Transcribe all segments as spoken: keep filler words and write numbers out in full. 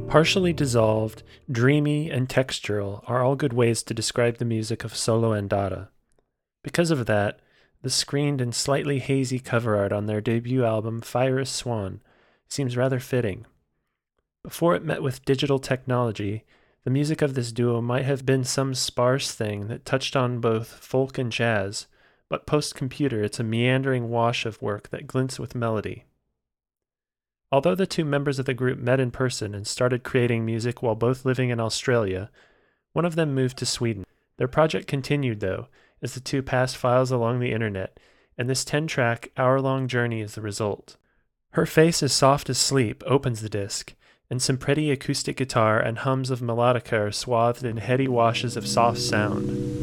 Partially dissolved, dreamy, and textural are all good ways to describe the music of Solo and Dada. Because of that, the screened and slightly hazy cover art on their debut album Fire Swan seems rather fitting. Before it met with digital technology, the music of this duo might have been some sparse thing that touched on both folk and jazz, but post-computer it's a meandering wash of work that glints with melody. Although the two members of the group met in person and started creating music while both living in Australia, one of them moved to Sweden. Their project continued, though, as the two passed files along the internet, and this ten-track, hour-long journey is the result. Her Face as Soft as Sleep opens the disc, and some pretty acoustic guitar and hums of melodica are swathed in heady washes of soft sound.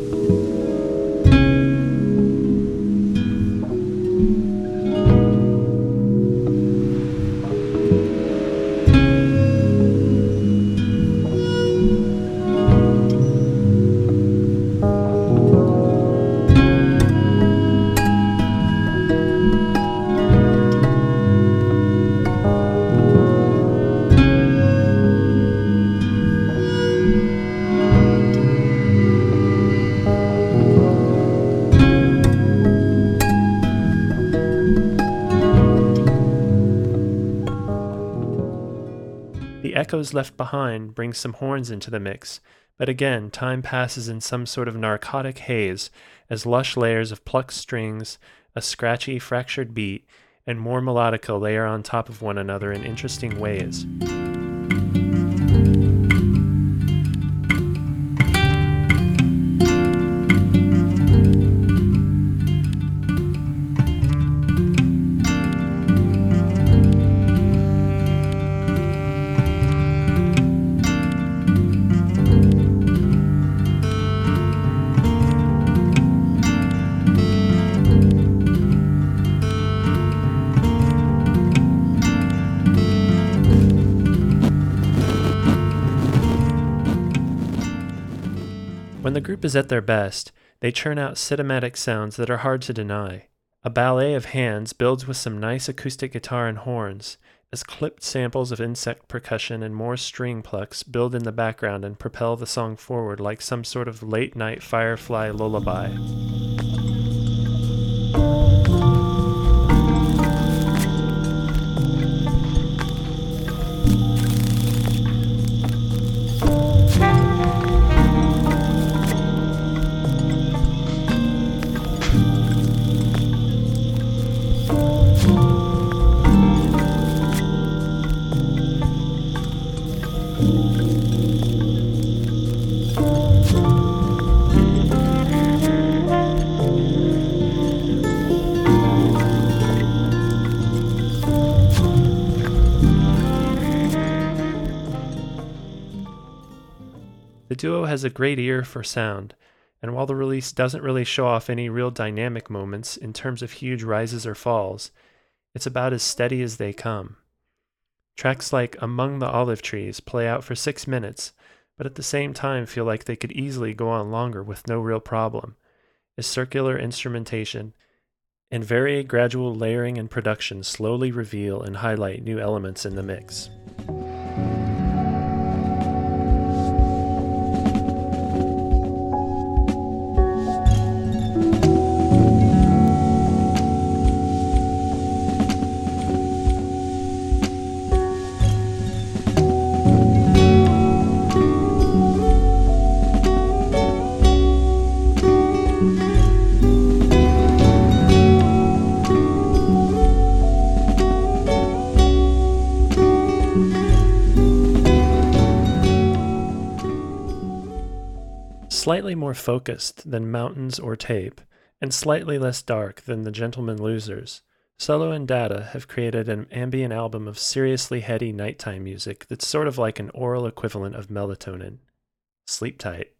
The echoes left behind bring some horns into the mix, but again, time passes in some sort of narcotic haze as lush layers of plucked strings, a scratchy, fractured beat, and more melodica layer on top of one another in interesting ways. When the group is at their best, they churn out cinematic sounds that are hard to deny. A ballet of hands builds with some nice acoustic guitar and horns, as clipped samples of insect percussion and more string plucks build in the background and propel the song forward like some sort of late-night firefly lullaby. The duo has a great ear for sound, and while the release doesn't really show off any real dynamic moments in terms of huge rises or falls, it's about as steady as they come. Tracks like Among the Olive Trees play out for six minutes, but at the same time feel like they could easily go on longer with no real problem, as circular instrumentation and very gradual layering and production slowly reveal and highlight new elements in the mix. Slightly more focused than Mountains or Tape, and slightly less dark than The Gentlemen Losers, Solo and Dada have created an ambient album of seriously heady nighttime music that's sort of like an oral equivalent of melatonin. Sleep tight.